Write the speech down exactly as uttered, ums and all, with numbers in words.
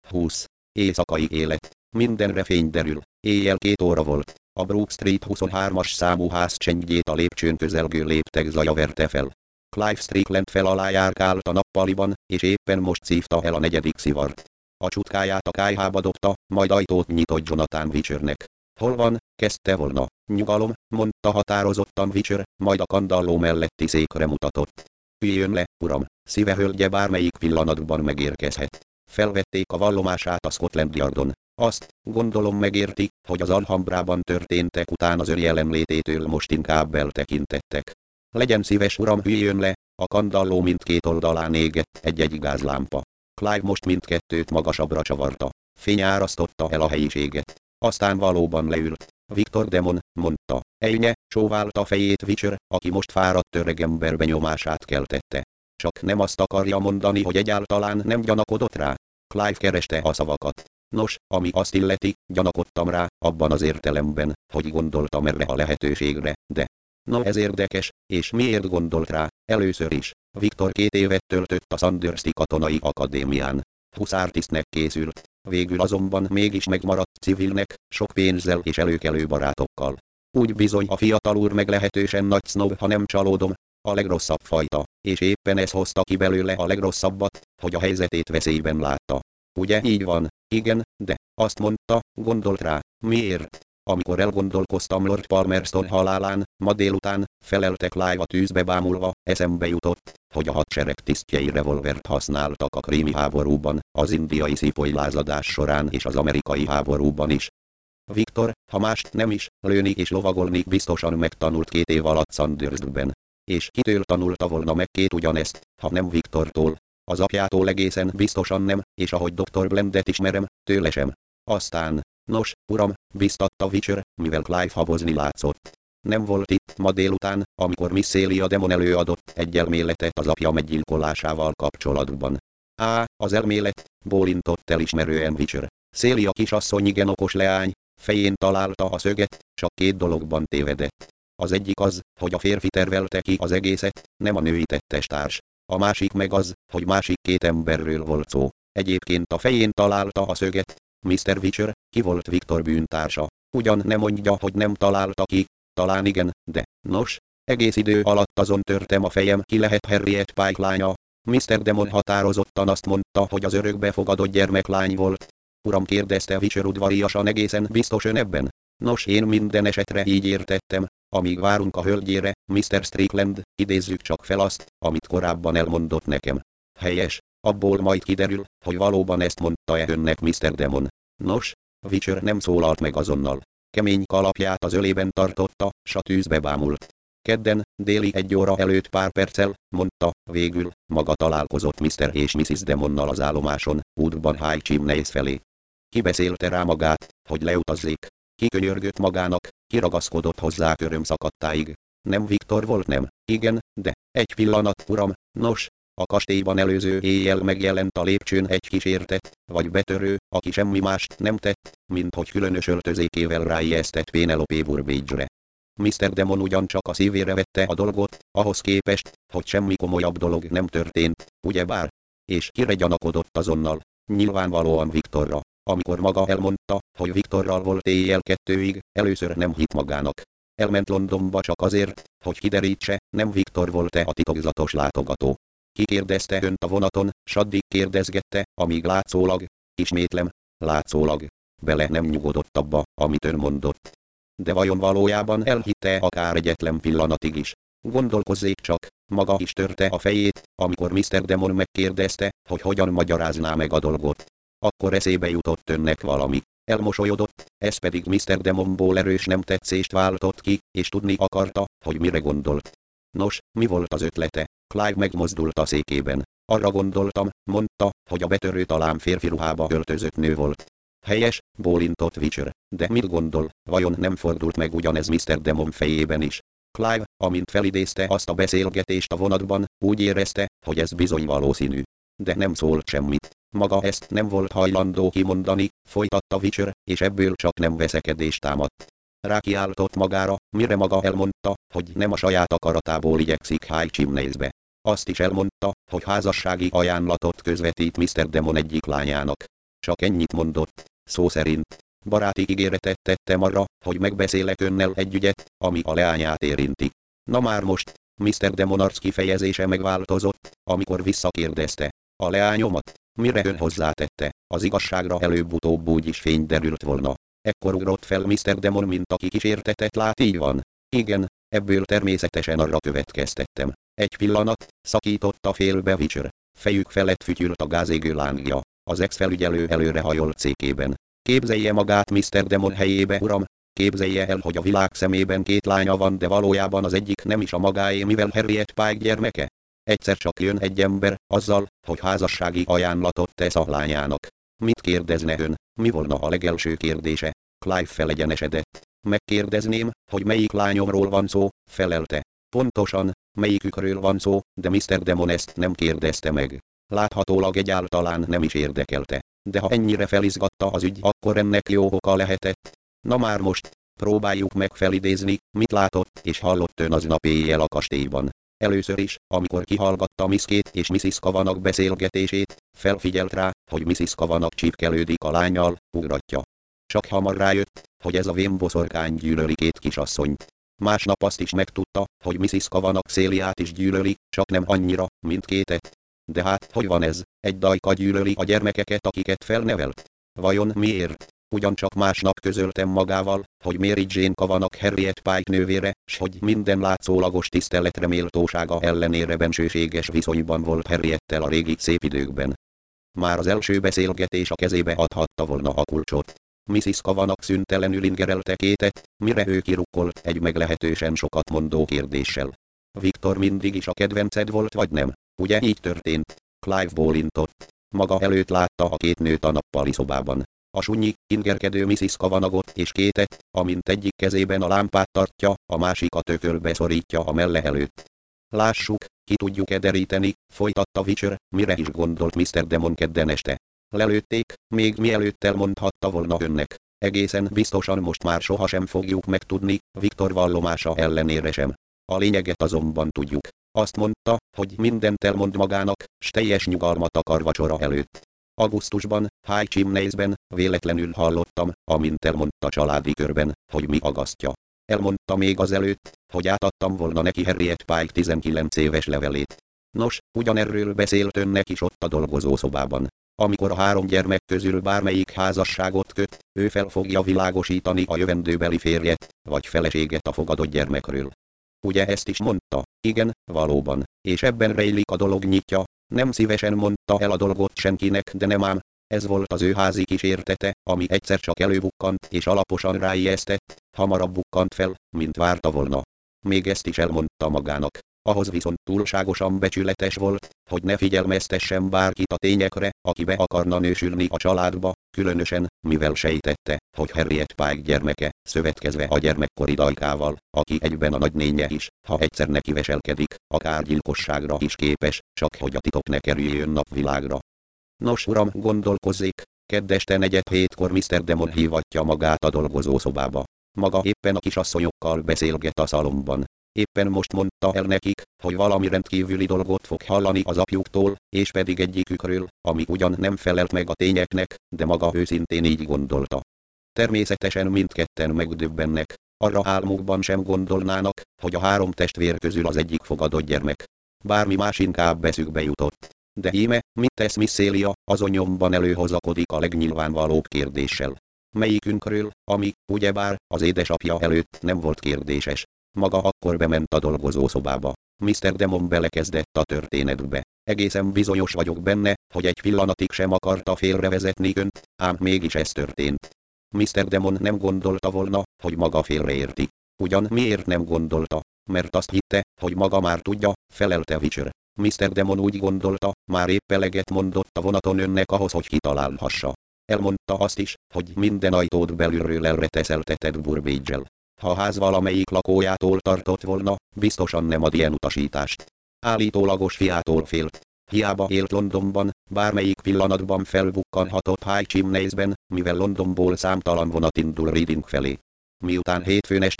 húsz. Éjszakai élet. Mindenre fény derül. Éjjel két óra volt. A Brook Street huszonhármas számú ház csendjét a lépcsőn közelgő léptek zaja verte fel. Clive Strickland fel alá járkált a nappaliban, és éppen most szívta el a negyedik szivart. A csutkáját a kályhába dobta, majd ajtót nyitott Jonathan Witchernek. Hol van, kezdte volna. Nyugalom, mondta határozottan Witcher, majd a kandalló melletti székre mutatott. Üljön le, uram, szíve hölgye bármelyik pillanatban megérkezhet. Felvették a vallomását a Scotland Yardon. Azt, gondolom megérti, hogy az Alhambrában történtek után az ön jelenlététől most inkább eltekintettek. Legyen szíves, uram, üljön le, a kandalló mindkét oldalán égett egy-egy gázlámpa. Clive most mindkettőt magasabbra csavarta. Fény árasztotta el a helyiséget. Aztán valóban leült. Victor Demon, mondta. Ejnye, csóválta fejét Witcher, aki most fáradt öregember benyomását keltette. Csak nem azt akarja mondani, hogy egyáltalán nem gyanakodott rá. Clive kereste a szavakat. Nos, ami azt illeti, gyanakodtam rá, abban az értelemben, hogy gondoltam erre a lehetőségre, de... Na ez érdekes, és miért gondolt rá? Először is. Victor két évet töltött a Sandersi katonai akadémián. Huszártisztnek készült. Végül azonban mégis megmaradt civilnek, sok pénzzel és előkelő barátokkal. Úgy bizony a fiatal úr meglehetősen nagy sznob, ha nem csalódom, a legrosszabb fajta, és éppen ez hozta ki belőle a legrosszabbat, hogy a helyzetét veszélyben látta. Ugye így van? Igen, de azt mondta, gondolt rá. Miért? Amikor elgondolkoztam Lord Palmerston halálán, ma délután, felelte Clive a tűzbe bámulva, eszembe jutott, hogy a hadsereg tisztjei revolvert használtak a krími háborúban, az indiai szífoly lázadás során és az amerikai háborúban is. Victor, ha mást nem is, lőni és lovagolni biztosan megtanult két év alatt Sandersben. És kitől tanulta volna meg két ugyanezt, ha nem Victortól? Az apjától egészen biztosan nem, és ahogy doktor Blendet ismerem, tőle sem. Aztán, nos, uram, biztatta Witcher, mivel Clive habozni látszott. Nem volt itt ma délután, amikor Miss Celia Demon előadott egy elméletet az apja meggyilkolásával kapcsolatban. Á, az elmélet, bólintott elismerően Witcher. Celia kisasszony igen okos leány, fején találta a szöget, csak két dologban tévedett. Az egyik az, hogy a férfi tervelte ki az egészet, nem a női tettestárs. A másik meg az, hogy másik két emberről volt szó. Egyébként a fején találta a szöget. miszter Witcher, ki volt Victor bűntársa? Ugyan nem mondja, hogy nem találta ki, talán igen, de, nos, egész idő alatt azon törtem a fejem, ki lehet Harriet Pike lánya. miszter Demon határozottan azt mondta, hogy az örökbefogadott gyermeklány volt. Uram, kérdezte Witcher udvariasan, egészen biztos ön ebben? Nos, én minden esetre így értettem, amíg várunk a hölgyére, miszter Strickland, idézzük csak fel azt, amit korábban elmondott nekem. Helyes, abból majd kiderül, hogy valóban ezt mondta-e önnek miszter Demon. Nos, Witcher nem szólalt meg azonnal. Kemény kalapját az ölében tartotta, s a tűzbe bámult. Kedden, déli egy óra előtt pár perccel, mondta, végül, maga találkozott miszter és missziz Demonnal az állomáson, útban High Chimneys felé. Kibeszélte rá magát, hogy leutazzék. Kikönyörgött magának, kiragaszkodott hozzá körömszakadtáig. Nem Victor volt, nem? Igen, de, egy pillanat, uram, nos, a kastélyban előző éjjel megjelent a lépcsőn egy kísértett, vagy betörő, aki semmi mást nem tett, mint hogy különös öltözékével ráijesztett Penelope Burbage-re. miszter Demon ugyancsak a szívére vette a dolgot, ahhoz képest, hogy semmi komolyabb dolog nem történt, ugyebár? És kire gyanakodott azonnal? Nyilvánvalóan Victorra. Amikor maga elmondta, hogy Victorral volt éjjel kettőig, először nem hitt magának. Elment Londonba csak azért, hogy kiderítse, nem Victor volt-e a titokzatos látogató. Kikérdezte önt a vonaton, s addig kérdezgette, amíg látszólag, ismétlem, látszólag, bele nem nyugodott abba, amit ön mondott. De vajon valójában elhitte akár egyetlen pillanatig is? Gondolkozzék csak, maga is törte a fejét, amikor miszter Demon megkérdezte, hogy hogyan magyarázná meg a dolgot. Akkor eszébe jutott önnek valami. Elmosolyodott, ez pedig miszter Demonból erős nem tetszést váltott ki, és tudni akarta, hogy mire gondolt. Nos, mi volt az ötlete? Clive megmozdult a székében. Arra gondoltam, mondta, hogy a betörő talán férfi ruhába öltözött nő volt. Helyes, bólintott Witcher. De mit gondol, vajon nem fordult meg ugyanez miszter Demon fejében is? Clive, amint felidézte azt a beszélgetést a vonatban, úgy érezte, hogy ez bizony valószínű. De nem szólt semmit. Maga ezt nem volt hajlandó kimondani, folytatta Witcher, és ebből csak nem veszekedés támadt. Rákiáltott magára, mire maga elmondta, hogy nem a saját akaratából igyekszik High Chimneysbe. Azt is elmondta, hogy házassági ajánlatot közvetít miszter Demon egyik lányának. Csak ennyit mondott. Szó szerint. Baráti ígéretet tettem arra, hogy megbeszélek önnel egy ügyet, ami a leányát érinti. Na már most, miszter Demon arc kifejezése megváltozott, amikor visszakérdezte. A leányomat? Mire ön hozzátette, az igazságra előbb-utóbb úgyis fény derült volna. Ekkor ugrott fel miszter Demon, mint aki kísértetet lát, így van. Igen, ebből természetesen arra következtettem. Egy pillanat, szakította félbe Witcher. Fejük felett fütyült a gázégő lángja. Az ex-felügyelő előrehajolt székében. Képzelje magát miszter Demon helyébe, uram. Képzelje el, hogy a világ szemében két lánya van, de valójában az egyik nem is a magáé, mivel Harriet Pike gyermeke. Egyszer csak jön egy ember, azzal, hogy házassági ajánlatot tesz a lányának. Mit kérdezne ön? Mi volna a legelső kérdése? Clive felegyenesedett. Megkérdezném, hogy melyik lányomról van szó, felelte. Pontosan, melyikükről van szó, de miszter Demon ezt nem kérdezte meg. Láthatólag egyáltalán nem is érdekelte. De ha ennyire felizgatta az ügy, akkor ennek jó oka lehetett. Na már most, próbáljuk meg felidézni, mit látott és hallott ön aznap éjjel a kastélyban. Először is, amikor kihallgatta Miss Kate és missziz Kavanagh beszélgetését, felfigyelt rá, hogy missziz Kavanagh csípkelődik a lánnyal, ugratja. Csak hamar rájött, hogy ez a vénboszorkány gyűlöli két kisasszonyt. Másnap azt is megtudta, hogy missziz Kavanagh Céliát is gyűlöli, csak nem annyira, mint Kate-et. De hát, hogy van ez, egy dajka gyűlöli a gyermekeket, akiket felnevelt? Vajon miért? Ugyancsak másnap közöltem magával, hogy Mary Jane Kavanagh Harriet Pike nővére, s hogy minden látszólagos tiszteletre méltósága ellenére bensőséges viszonyban volt Harriettel a régi szép időkben. Már az első beszélgetés a kezébe adhatta volna a kulcsot. missziz Kavanagh szüntelenül ingerelte Kate-et, mire ő kirukkolt egy meglehetősen sokat mondó kérdéssel. Viktor mindig is a kedvenced volt, vagy nem? Ugye így történt? Clive bólintott. Maga előtt látta a két nőt a nappali szobában. A sunyi, ingerkedő missziz Kavanaghot és Kate-et, amint egyik kezében a lámpát tartja, a másikat ökölbe szorítja a melle előtt. Lássuk, ki tudjuk-e deríteni, folytatta Witcher, mire is gondolt miszter Demon kedden este. Lelőtték, még mielőtt elmondhatta volna önnek. Egészen biztosan most már sohasem fogjuk megtudni, Viktor vallomása ellenére sem. A lényeget azonban tudjuk. Azt mondta, hogy mindent elmond magának, s teljes nyugalmat akar vacsora előtt. Augusztusban, High Chimneysben, véletlenül hallottam, amint elmondta családi körben, hogy mi agasztja. Elmondta még azelőtt, hogy átadtam volna neki Harriet Pike tizenkilenc éves levelét. Nos, ugyanerről beszélt önnek is ott a dolgozószobában. Amikor a három gyermek közül bármelyik házasságot köt, ő fel fogja világosítani a jövendőbeli férjet, vagy feleséget a fogadott gyermekről. Ugye ezt is mondta? Igen, valóban. És ebben rejlik a dolog nyitja. Nem szívesen mondta el a dolgot senkinek, de nem ám. Ez volt az ő házi kísértete, ami egyszer csak előbukkant és alaposan ráijesztett, hamarabb bukkant fel, mint várta volna. Még ezt is elmondta magának. Ahhoz viszont túlságosan becsületes volt, hogy ne figyelmeztessen bárkit a tényekre, aki be akarna nősülni a családba, különösen, mivel sejtette, hogy Harriet Pike gyermeke, szövetkezve a gyermekkori dajkával, aki egyben a nagynénye is, ha egyszer neki veselkedik, akár gyilkosságra is képes, csak hogy a titok ne kerüljön napvilágra. Nos uram, gondolkozzék, kedd este negyed hétkor miszter Demon hívatja magát a dolgozószobába. Maga éppen a kisasszonyokkal beszélget a szalomban. Éppen most mondta el nekik, hogy valami rendkívüli dolgot fog hallani az apjuktól, és pedig egyikükről, ami ugyan nem felelt meg a tényeknek, de maga őszintén így gondolta. Természetesen mindketten megdöbbennek, arra álmukban sem gondolnának, hogy a három testvér közül az egyik fogadott gyermek. Bármi más inkább eszükbe jutott. De íme, mit tesz Miss Celia, azon nyomban előhozakodik a legnyilvánvalóbb kérdéssel. Melyikünkről, ami, ugyebár, az édesapja előtt nem volt kérdéses. Maga akkor bement a dolgozószobába. miszter Demon belekezdett a történetbe. Egészen bizonyos vagyok benne, hogy egy pillanatig sem akarta félrevezetni önt, ám mégis ez történt. miszter Demon nem gondolta volna, hogy maga félreérti. Ugyan miért nem gondolta? Mert azt hitte, hogy maga már tudja, felelte Witcher. miszter Demon úgy gondolta, már épp eleget mondott a vonaton önnek ahhoz, hogy kitalálhassa. Elmondta azt is, hogy minden ajtót belülről elreteszeltetett Burbage-el. Ha a ház valamelyik lakójától tartott volna, biztosan nem ad ilyen utasítást. Állítólagos fiától félt. Hiába élt Londonban, bármelyik pillanatban felbukkanhatott High Chimneysben, mivel Londonból számtalan vonat indul Reading felé. Miután hétfőn este